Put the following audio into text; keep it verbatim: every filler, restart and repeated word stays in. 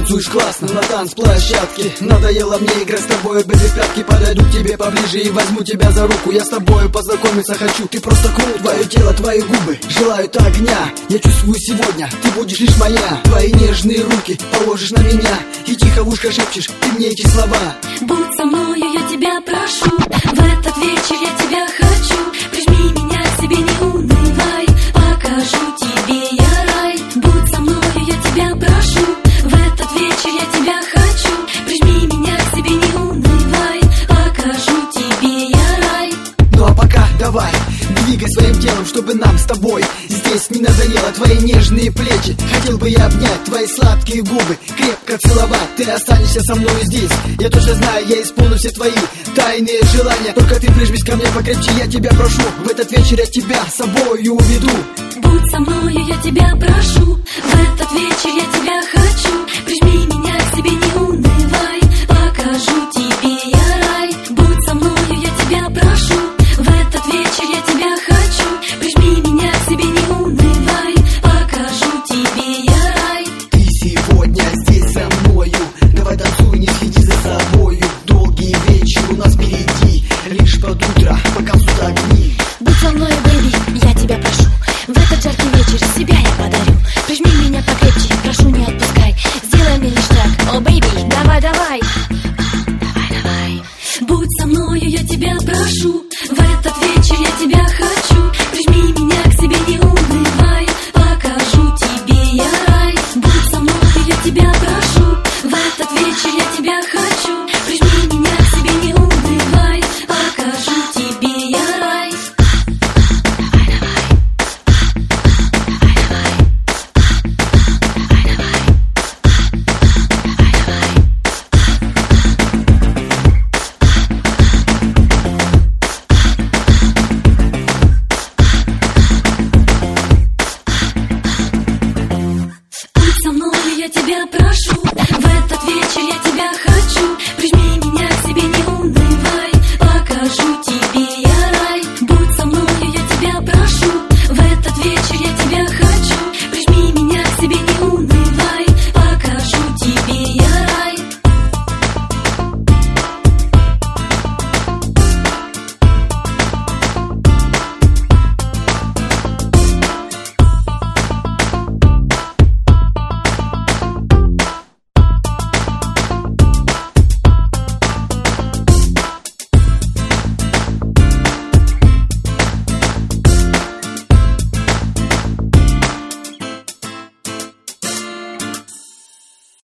танцуешь классно на танцплощадке. Надоело мне играть с тобой без прятки. Подойду к тебе поближе и возьму тебя за руку. Я с тобой познакомиться хочу, ты просто крут. Твое тело, твои губы желают огня. Я чувствую сегодня, ты будешь лишь моя. Твои нежные руки положишь на меня и тихо в ушко шепчешь ты мне эти слова. Будь со мною, я тебя прошу, в этот вечер я тебя хочу. Прижми меня к себе, не унывай, покажу тебе я рай. Будь со мною, я тебя прошу, в этот вечер я тебя хочу. Прижми меня к себе, не унывай, покажу тебе я рай. Ну а пока давай, двигай своим телом, чтобы нам с тобой здесь не надоело твои нежные плечи. Хотел бы я обнять твои сладкие губы, крепко целовать, ты останешься со мной здесь. Я точно знаю, я исполню все твои тайные желания. Только ты прижмись ко мне покрепче, я тебя прошу. В этот вечер я тебя с собой уведу. Будь со мною, я тебя прошу, в этот вечер я тебя хочу. Прижми меня к себе, не унывай, покажу тебе я рай. Будь со мною, я тебя прошу, в этот вечер я тебя хочу. Прижми меня к себе, не унывай, покажу тебе я рай. Ты сегодня здесь со мною, давай танцуй, не следи за собою. Долгий вечер у нас впереди, лишь под утро покажут огни. Будь со мной, бэйби, я тебя прошу, в этот жаркий вечер себя я подарю. Прижми меня покрепче, прошу, не отпускай, сделай мне лишь так, о, бэйби, давай, давай. Давай, давай. Будь со мною, я тебя прошу, в этот вечер я тебя хочу. Прижми меня к себе, не унывай, покажу тебе я рай. Будь со мною, я тебя прошу, в этот вечер я тебя хочу. Прижми меня к себе, не унывай, покажу тебе я рай. Будь со мною, я тебя прошу.